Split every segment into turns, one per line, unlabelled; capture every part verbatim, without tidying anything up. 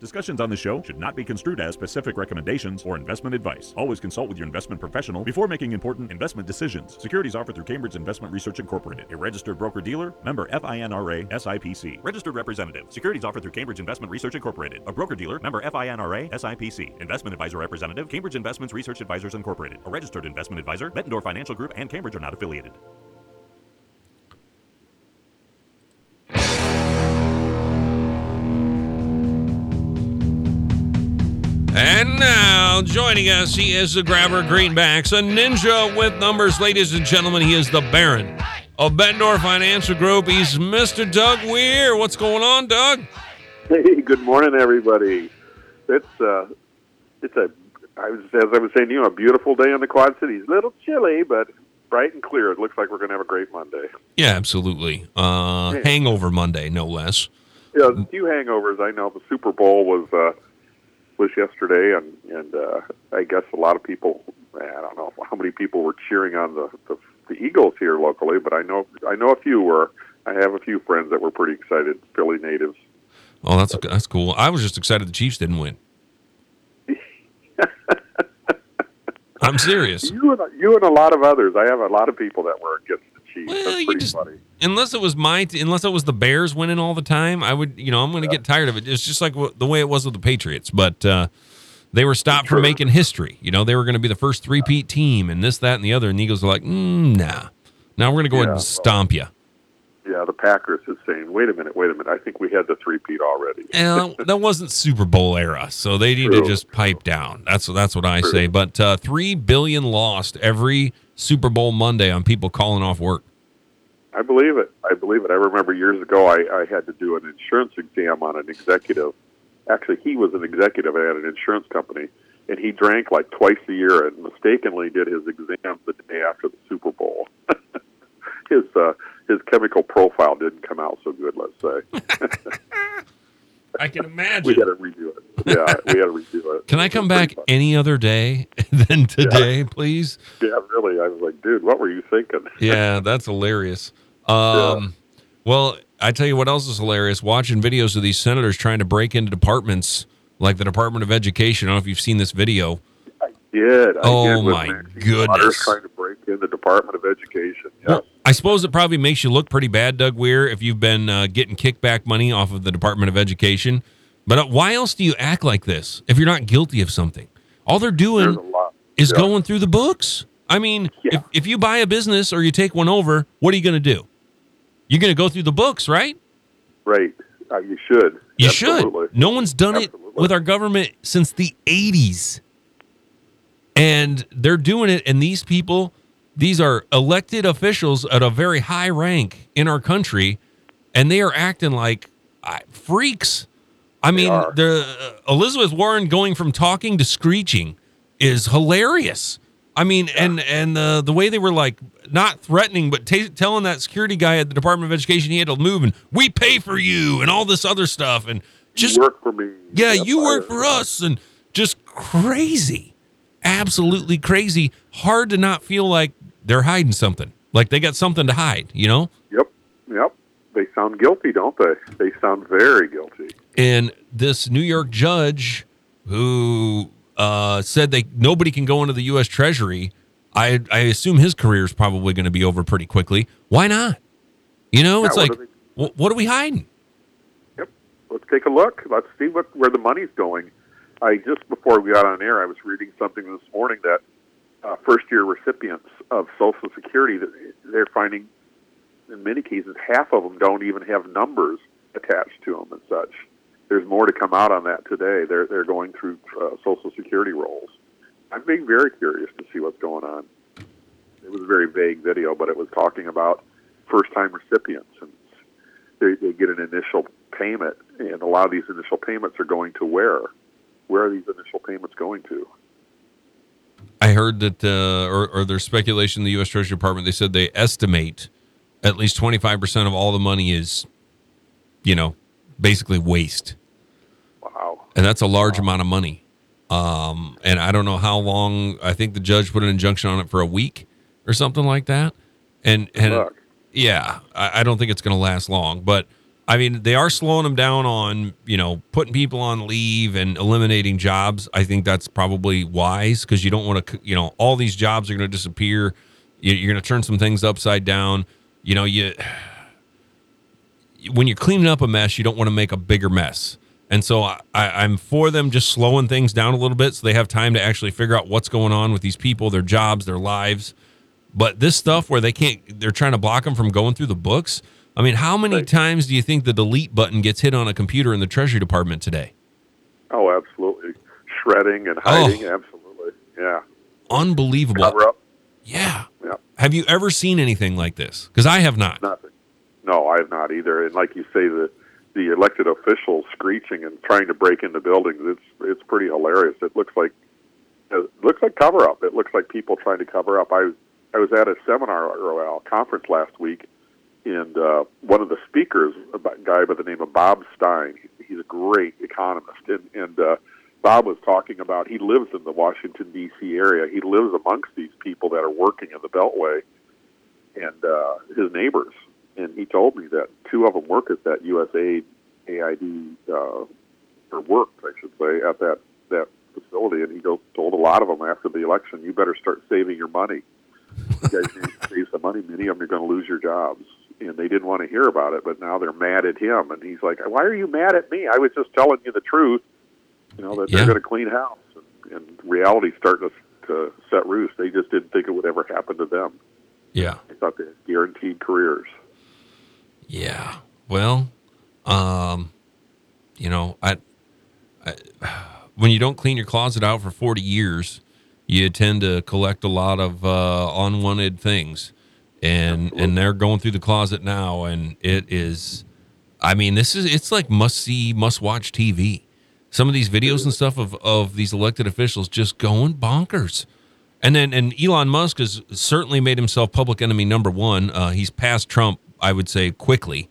Discussions on this show should not be construed as specific recommendations or investment advice. Always consult with your investment professional before making important investment decisions. Securities offered through Cambridge Investment Research Incorporated, a registered broker-dealer, member FINRA, S I P C. Registered representative. Securities offered through Cambridge Investment Research Incorporated, a broker-dealer, member FINRA, S I P C. Investment advisor representative, Cambridge Investments Research Advisors Incorporated, a registered investment advisor. Bettendorf Financial Group and Cambridge are not affiliated.
And now, joining us, he is the grabber of greenbacks, a ninja with numbers. Ladies and gentlemen, he is the Baron of Bettendorf Financial Group. He's Mister Doug Weir. What's going on, Doug?
Hey, good morning, everybody. It's uh, it's a, I was, as I was saying, you know, a beautiful day in the Quad Cities. A little chilly, but bright and clear. It looks like we're going to have a great Monday.
Yeah, absolutely. Uh,
yeah.
Hangover Monday, no less.
Yeah, a few hangovers. I know the Super Bowl was uh, was yesterday, and and uh, I guess a lot of people. I don't know how many people were cheering on the, the the Eagles here locally, but I know I know a few were. I have a few friends that were pretty excited, Philly natives.
Oh, that's that's cool. I was just excited the Chiefs didn't win. I'm serious.
You and you and a lot of others. I have a lot of people that were against the Chiefs.
Well,
That's
you
pretty
just,
funny.
Unless it was my, unless it was the Bears winning all the time, I would, you know, I'm going to yeah. get tired of it. It's just like w- the way it was with the Patriots, but uh, they were stopped from making history. You know, they were going to be the first three-peat team, and this, that, and the other. And the Eagles are like, mm, nah. Now we're going to go yeah, ahead and stomp well, you.
Yeah, the Packers is saying, wait a minute, wait a minute. I think we had the three-peat already.
And that wasn't Super Bowl era, so they need
true,
to just
true.
pipe down. That's that's what I
true.
say. But uh, three billion lost every Super Bowl Monday on people calling off work.
I believe it. I believe it. I remember years ago I, I had to do an insurance exam on an executive. Actually, he was an executive at an insurance company, and he drank like twice a year and mistakenly did his exam the day after the Super Bowl. his uh, his chemical profile didn't come out so good, let's say.
I can imagine.
We had to redo it. Yeah, we had to redo it.
Can I come back fun. any other day than today,
yeah.
please?
Yeah, really. I was like, dude, what were you thinking?
Yeah, that's hilarious. Um, yeah. Well, I tell you what else is hilarious. Watching videos of these senators trying to break into departments like the Department of Education. I don't know if you've seen this video.
I did. I
oh,
did
my goodness.
Trying to break in the Department of Education. Yes.
Well, I suppose it probably makes you look pretty bad, Doug Weir, if you've been uh, getting kickback money off of the Department of Education. But uh, why else do you act like this if you're not guilty of something? All they're doing is yeah. going through the books. I mean, yeah. if, if you buy a business or you take one over, what are you going to do? You're going to go through the books, right?
Right. Uh, you should.
You
Absolutely.
should. No one's done Absolutely. it with our government since the eighties. And they're doing it, and these people, these are elected officials at a very high rank in our country, and they are acting like uh, freaks. I mean, the uh, Elizabeth Warren going from talking to screeching is hilarious. I mean, yeah. and and uh, the way they were like not threatening, but t- telling that security guy at the Department of Education he had to move and we pay for you and all this other stuff and just
you work for me.
Yeah, yep, you work for us and just crazy, absolutely crazy. Hard to not feel like they're hiding something, like they got something to hide. You know?
Yep, yep. They sound guilty, don't they? They sound very guilty.
And this New York judge who uh, said they nobody can go into the U S Treasury, I I assume his career is probably going to be over pretty quickly. Why not? You know, yeah, it's like, are well, what are we hiding?
Yep. Let's take a look. Let's see what where the money's going. I just before we got on air, I was reading something this morning that uh, first-year recipients of Social Security, that they're finding in many cases half of them don't even have numbers attached to them and such. There's more to come out on that today. They're they're going through uh, Social Security rolls. I'm being very curious to see what's going on. It was a very vague video, but it was talking about first-time recipients, and they, they get an initial payment, and a lot of these initial payments are going to where? Where are these initial payments going to?
I heard that, uh, or, or there's speculation in the U S Treasury Department, they said they estimate at least twenty-five percent of all the money is, you know, basically waste.
Wow.
And that's a large wow. amount of money. Um, and I don't know how long. I think the judge put an injunction on it for a week or something like that. And, and yeah, I, I don't think it's going to last long. But I mean, they are slowing them down on, you know, putting people on leave and eliminating jobs. I think that's probably wise because you don't want to, you know, all these jobs are going to disappear. You're going to turn some things upside down. You know, you when you're cleaning up a mess, you don't want to make a bigger mess. And so I, I'm for them just slowing things down a little bit so they have time to actually figure out what's going on with these people, their jobs, their lives. But this stuff where they can't, they're trying to block them from going through the books. I mean, how many
Right.
times do you think the delete button gets hit on a computer in the Treasury Department today?
Oh, absolutely. Shredding and hiding, oh. absolutely. Yeah.
Unbelievable.
Cover up.
Yeah.
Yeah.
Have you ever seen anything like this? Because I have not.
Nothing. No, I have not either. And like you say, the the elected officials screeching and trying to break into buildings, it's it's pretty hilarious. It looks like it looks like cover up. It looks like people trying to cover up. I I was at a seminar or a conference last week, and uh, one of the speakers, a guy by the name of Bob Stein, he's a great economist, and and uh, Bob was talking about he lives in the Washington D C area. He lives amongst these people that are working in the Beltway, and uh, his neighbors. And he told me that two of them work at that U S A A I D, uh, or worked, I should say, at that, that facility. And he go, told a lot of them after the election, you better start saving your money. You guys need to save some money. Many of them are going to lose your jobs. And they didn't want to hear about it, but now they're mad at him. And he's like, why are you mad at me? I was just telling you the truth, you know, that
Yeah.
they're going to clean house. And, and reality's starting to, to set roost. They just didn't think it would ever happen to them.
Yeah.
They thought they had guaranteed careers.
Yeah. Well, um, you know, I, I, when you don't clean your closet out for forty years, you tend to collect a lot of uh, unwanted things, and
Absolutely.
and they're going through the closet now, and it is, I mean, this is it's like must see, must watch T V. Some of these videos and stuff of of these elected officials just going bonkers. And then and Elon Musk has certainly made himself public enemy number one. Uh, he's passed Trump, I would say, quickly.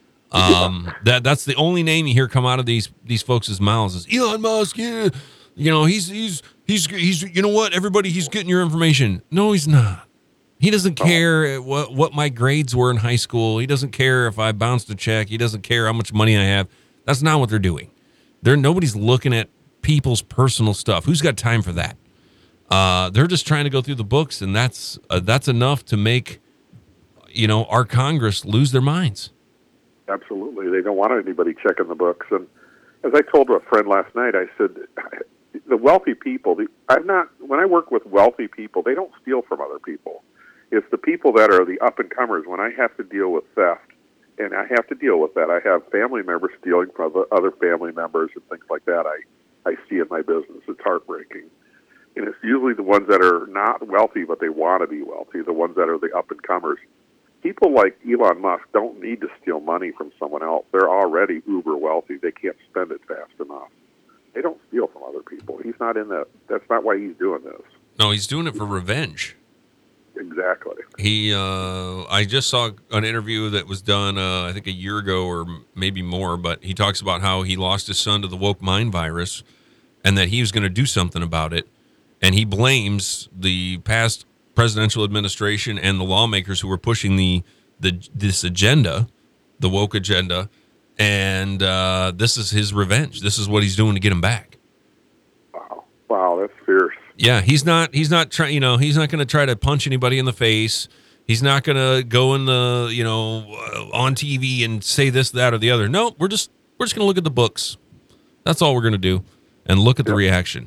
Um, that that's the only name you hear come out of these these folks' mouths is Elon Musk. Yeah, you know he's he's he's he's you know what, everybody, he's getting your information. No, he's not. He doesn't care what what my grades were in high school. He doesn't care if I bounced a check. He doesn't care how much money I have. That's not what they're doing. They're nobody's looking at people's personal stuff. Who's got time for that? Uh, they're just trying to go through the books, and that's uh, that's enough to make, you know, our Congress lose their minds.
Absolutely. They don't want anybody checking the books. And as I told a friend last night, I said, the wealthy people, the, I'm not, when I work with wealthy people, they don't steal from other people. It's the people that are the up-and-comers. When I have to deal with theft, and I have to deal with that, I have family members stealing from other family members and things like that. I, I see in my business. It's heartbreaking. And it's usually the ones that are not wealthy, but they want to be wealthy, the ones that are the up-and-comers. People like Elon Musk don't need to steal money from someone else. They're already uber wealthy. They can't spend it fast enough. They don't steal from other people. He's not in that. That's not why he's doing this.
No, he's doing it for revenge.
Exactly.
He, uh, I just saw an interview that was done, uh, I think a year ago or maybe more, but he talks about how he lost his son to the woke mind virus and that he was going to do something about it. And he blames the past presidential administration and the lawmakers who were pushing the, the this agenda, the woke agenda, and uh, this is his revenge. This is what he's doing to get him back.
Wow, wow, that's fierce.
Yeah, he's not. He's not trying. You know, he's not going to try to punch anybody in the face. He's not going to go in the you know uh, on T V and say this, that, or the other. No, we're just we're just going to look at the books. That's all we're going to do, and look at the
Yep.
reaction.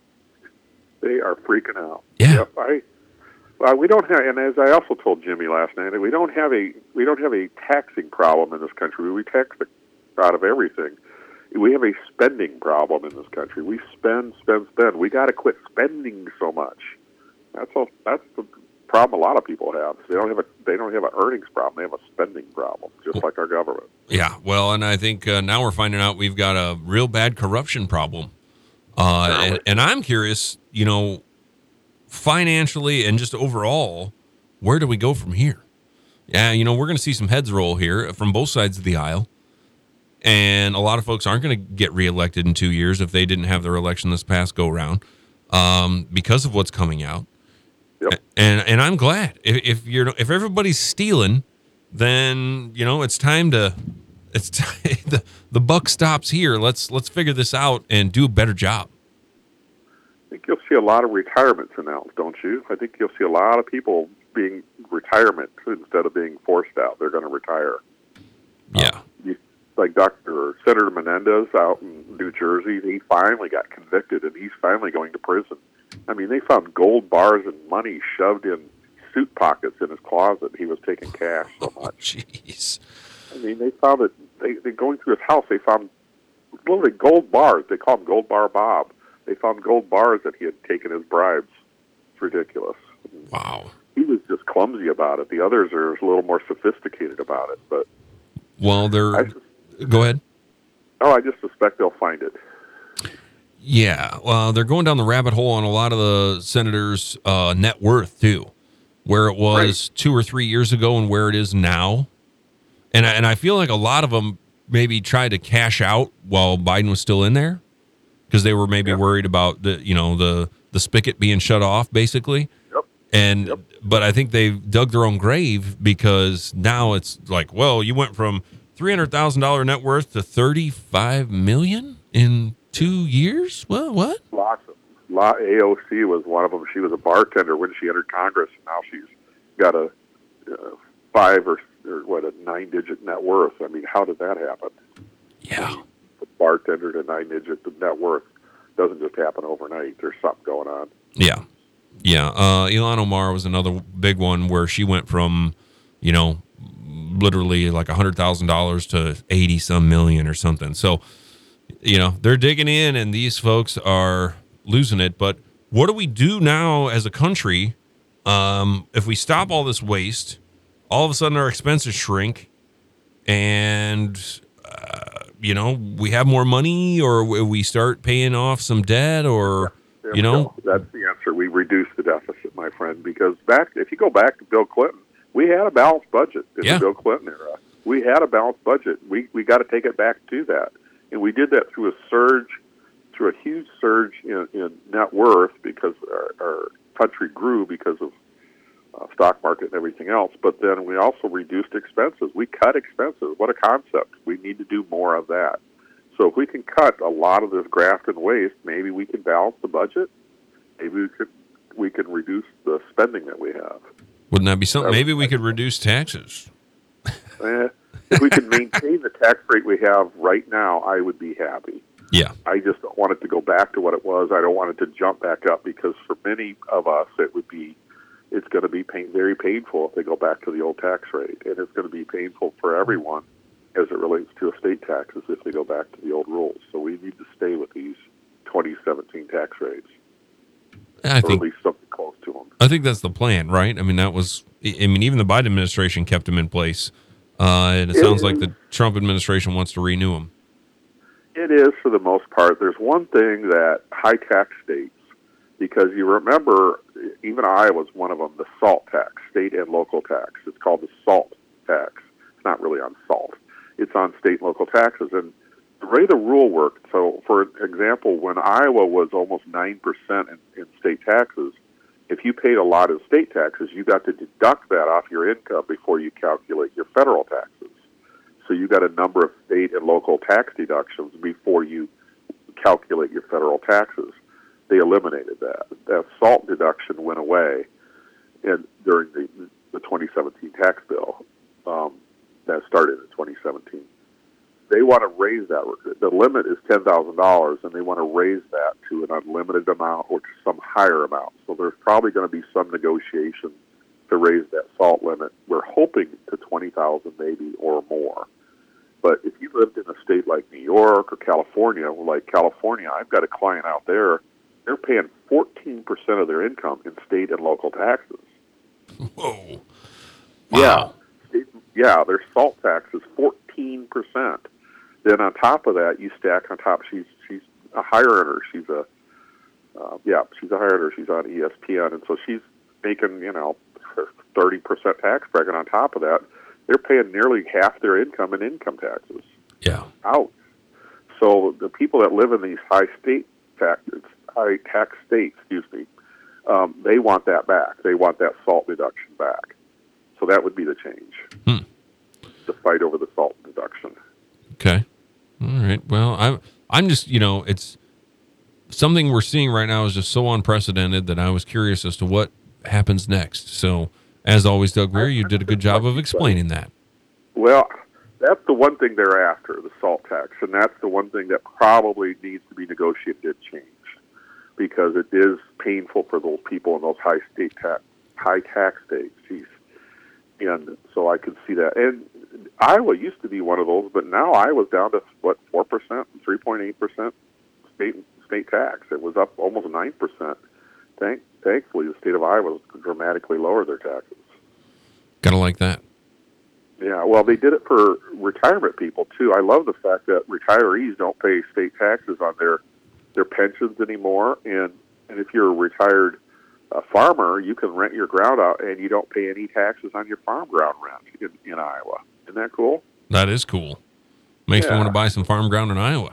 They are freaking out.
Yeah.
Yep, I, well, we don't have, and as I also told Jimmy last night, we don't have a we don't have a taxing problem in this country. We tax the out of everything. We have a spending problem in this country. We spend, spend, spend. We got to quit spending so much. That's all. That's the problem a lot of people have. They don't have a they don't have an earnings problem. They have a spending problem, just like our government.
Yeah, well, and I think uh, now we're finding out we've got a real bad corruption problem. Uh, and, and I'm curious, you know, financially and just overall, where do we go from here? Yeah, you know, we're going to see some heads roll here from both sides of the aisle. And a lot of folks aren't going to get reelected in two years if they didn't have their election this past go round um, because of what's coming out.
Yep.
And and I'm glad if, if you're if everybody's stealing, then you know it's time to it's the the buck stops here. Let's let's figure this out and do a better job.
I think you'll see a lot of retirements announced, don't you? I think you'll see a lot of people being retirement instead of being forced out. They're going to retire.
Yeah.
Um, you, like Doctor Senator Menendez out in New Jersey, he finally got convicted, and he's finally going to prison. I mean, they found gold bars and money shoved in suit pockets in his closet. He was taking cash so much.
Jeez.
I mean, they found it. They, they going through his house. They found literally gold bars. They call him Gold Bar Bob. They found gold bars that he had taken as bribes. It's ridiculous.
Wow.
He was just clumsy about it. The others are a little more sophisticated about it. But
well, they're.
I sus-
Go ahead.
Oh, I just suspect they'll find it.
Yeah, well, they're going down the rabbit hole on a lot of the senators' uh, net worth too, where it was right. two or three years ago and where it is now, and I, and I feel like a lot of them maybe tried to cash out while Biden was still in there because they were maybe yep. worried about the you know the the spigot being shut off basically.
Yep.
And
yep.
but I think they dug their own grave because now it's like, well, you went from three hundred thousand dollars net worth to thirty-five million dollars in two years? Well, what?
Lots of lot, A O C was one of them. She was a bartender when she entered Congress, and now she's got a uh, five or, or what a nine-digit net worth. I mean, how did that happen?
Yeah,
I mean, a bartender to nine-digit net worth doesn't just happen overnight. There's something going on.
Yeah, yeah. Uh, Ilhan Omar was another big one where she went from, you know, literally like a hundred thousand dollars to eighty some million or something. So, you know, they're digging in, and these folks are losing it. But what do we do now as a country um, if we stop all this waste? All of a sudden, our expenses shrink, and uh, you know, we have more money, or we start paying off some debt, or
yeah,
you know,
go. That's the answer. We reduce the deficit, my friend, because back if you go back to Bill Clinton, we had a balanced budget in
yeah.
the Bill Clinton era. We had a balanced budget. We we got to take it back to that. And we did that through a surge, through a huge surge in, in net worth because our, our country grew because of uh, stock market and everything else. But then we also reduced expenses. We cut expenses. What a concept. We need to do more of that. So if we can cut a lot of this graft and waste, maybe we can balance the budget. Maybe we could we can reduce the spending that we have.
Wouldn't that be something? Maybe we could reduce taxes.
Eh, if we can maintain the tax rate we have right now, I would be happy.
Yeah.
I just don't want it to go back to what it was. I don't want it to jump back up because for many of us, it would be, it's going to be pain, very painful if they go back to the old tax rate. And it's going to be painful for everyone as it relates to estate taxes if they go back to the old rules. So we need to stay with these twenty seventeen tax rates.
I
or
think,
at least something close to them.
I think that's the plan, right? I mean, that was, I mean, even the Biden administration kept them in place. Uh, and it, it sounds is, like the Trump administration wants to renew them.
It is for the most part. There's one thing that high tax states, because you remember, even Iowa was one of them, the SALT tax, state and local tax. It's called the SALT tax. It's not really on salt. It's on state and local taxes. And the way the rule worked, so for example, when Iowa was almost nine percent in, in state taxes, if you paid a lot of state taxes, you got to deduct that off your income before you calculate your federal taxes. So you got a number of state and local tax deductions before you calculate your federal taxes. They eliminated that. That SALT deduction went away and during the, the twenty seventeen tax bill um, that started in twenty seventeen. They want to raise that. The limit is ten thousand dollars, and they want to raise that to an unlimited amount or to some higher amount. So there's probably going to be some negotiation to raise that SALT limit. We're hoping to twenty thousand dollars maybe or more. But if you lived in a state like New York or California, like California, I've got a client out there, they're paying fourteen percent of their income in state and local taxes.
Whoa.
Wow. Yeah. Yeah, their SALT tax is fourteen percent. Then on top of that, you stack on top. She's she's a higher earner. She's a uh, yeah, she's a higher earner. She's on E S P N, and so she's making you know thirty percent tax bracket on top of that. They're paying nearly half their income in income taxes.
Yeah.
Out. So the people that live in these high state tax high tax states, excuse me, um, they want that back. They want that SALT deduction back. So that would be the change.
Hmm.
The fight over the SALT deduction.
Okay. All right. Well, I'm I'm just, you know, it's something we're seeing right now is just so unprecedented that I was curious as to what happens next. So, as always, Doug Weir, you did a good job of explaining that.
Well, that's the one thing they're after, the SALT tax, and that's the one thing that probably needs to be negotiated and changed, because it is painful for those people in those high state tax, high tax states. Geez. And so I could see that. And Iowa used to be one of those, but now Iowa's down to, what, four percent, three point eight percent state state tax. It was up almost nine percent. Thank, thankfully, the state of Iowa dramatically lowered their taxes.
Gotta like that.
Yeah, well, they did it for retirement people, too. I love the fact that retirees don't pay state taxes on their, their pensions anymore. And, and if you're a retired a farmer, you can rent your ground out, and you don't pay any taxes on your farm ground rent in, in Iowa. Isn't that cool?
That is cool. Makes
Yeah.
me want to buy some farm ground in Iowa.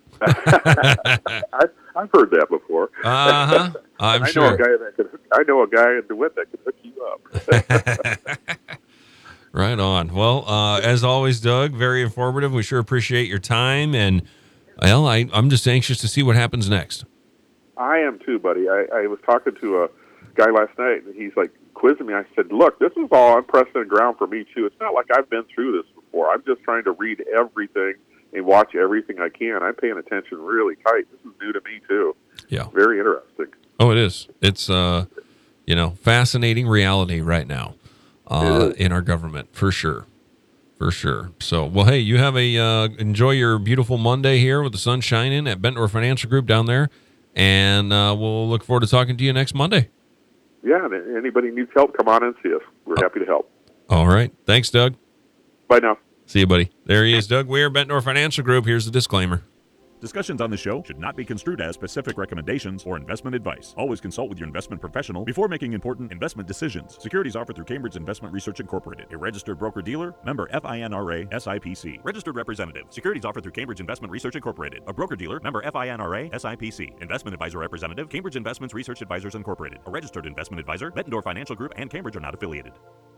I, I've heard that before.
Uh huh. I'm
I
sure.
know a guy that could. I know a guy in DeWitt that could hook you up.
Right on. Well, uh, as always, Doug, very informative. We sure appreciate your time, and well, I, I'm just anxious to see what happens next.
I am too, buddy. I, I was talking to a guy last night, and he's like quizzing me. I said, "Look, this is all unprecedented ground for me too. It's not like I've been through this before. I'm just trying to read everything and watch everything I can. I'm paying attention really tight. This is new to me too.
Yeah.
Very interesting.
Oh, it is. It's uh, you know, fascinating reality right now, uh, in our government for sure, for sure. So, well, hey, you have a uh, enjoy your beautiful Monday here with the sun shining at Bentnor Financial Group down there, and uh, we'll look forward to talking to you next Monday.
Yeah, and anybody needs help, come on and see us. We're happy to help.
All right. Thanks, Doug.
Bye now.
See you, buddy. There he is, Doug Weir, Bentnor Financial Group. Here's the disclaimer.
Discussions on the show should not be construed as specific recommendations or investment advice. Always consult with your investment professional before making important investment decisions. Securities offered through Cambridge Investment Research Incorporated, a registered broker-dealer, member FINRA, S I P C. Registered representative. Securities offered through Cambridge Investment Research Incorporated, a broker-dealer, member FINRA, S I P C. Investment advisor representative, Cambridge Investments Research Advisors Incorporated, a registered investment advisor. Bettendorf Financial Group and Cambridge are not affiliated.